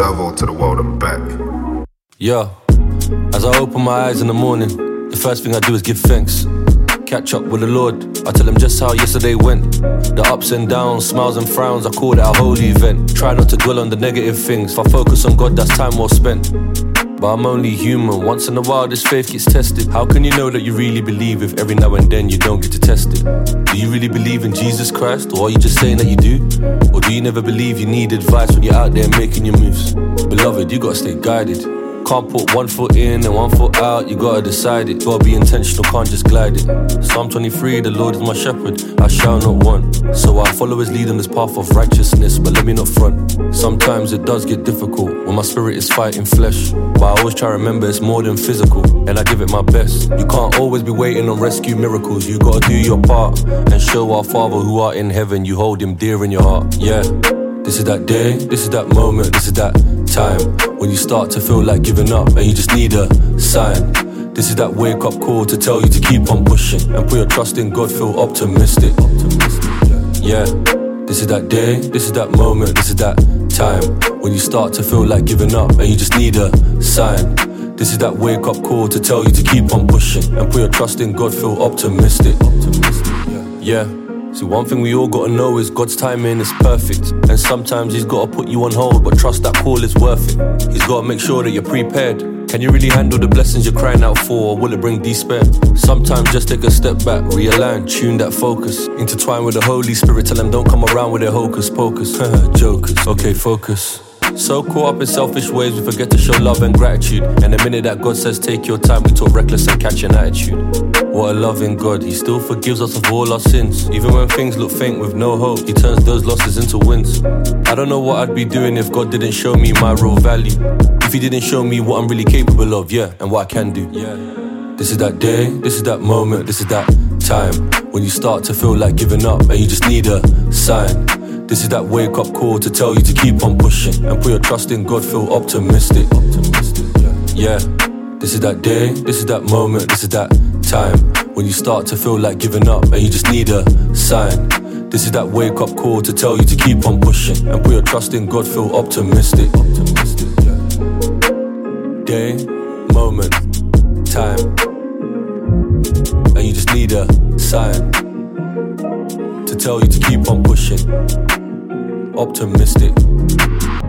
Servo to the world and back. Yeah, as I open my eyes in the morning, the first thing I do is give thanks. Catch up with the Lord, I tell him just how yesterday went. The ups and downs, smiles and frowns, I call it a holy event. Try not to dwell on the negative things, if I focus on God, that's time well spent. But I'm only human, once in a while this faith gets tested. How can you know that you really believe if every now and then you don't get to test it? Do you really believe in Jesus Christ, or are you just saying that you do? Or do you never believe you need advice when you're out there making your moves? Beloved, you gotta stay guided. Can't put one foot in and one foot out, you gotta decide it. Gotta be intentional, can't just glide it. Psalm 23, the Lord is my shepherd, I shall not want. So I follow his lead on this path of righteousness, but let me not front. Sometimes it does get difficult when my spirit is fighting flesh, but I always try to remember it's more than physical, and I give it my best. You can't always be waiting on rescue miracles, you gotta do your part and show our Father who art in heaven, you hold him dear in your heart. Yeah, this is that day, this is that moment, this is that time when you start to feel like giving up and you just need a sign. This is that wake up call to tell you to keep on pushing and put your trust in God, feel optimistic. Yeah, this is that day, this is that moment, this is that time when you start to feel like giving up and you just need a sign. This is that wake up call to tell you to keep on pushing and put your trust in God, feel optimistic. Yeah. See, one thing we all gotta know is God's timing is perfect, and sometimes he's gotta put you on hold, but trust that call is worth it. He's gotta make sure that you're prepared. Can you really handle the blessings you're crying out for, or will it bring despair? Sometimes just take a step back, realign, tune that focus, intertwine with the Holy Spirit, tell them don't come around with their hocus pocus. Jokers, okay, focus. So caught up in selfish ways, we forget to show love and gratitude. And the minute that God says take your time, we talk reckless and catch an attitude. What a loving God, he still forgives us of all our sins. Even when things look faint with no hope, he turns those losses into wins. I don't know what I'd be doing if God didn't show me my real value, if he didn't show me what I'm really capable of, yeah, and what I can do. This is that day, this is that moment, this is that time when you start to feel like giving up and you just need a sign. This is that wake up call to tell you to keep on pushing and put your trust in God, feel optimistic. Yeah, this is that day, this is that moment, this is that time when you start to feel like giving up and you just need a sign. This is that wake up call to tell you to keep on pushing and put your trust in God, feel optimistic. Day, moment, time, and you just need a sign to tell you to keep on pushing. Optimistic.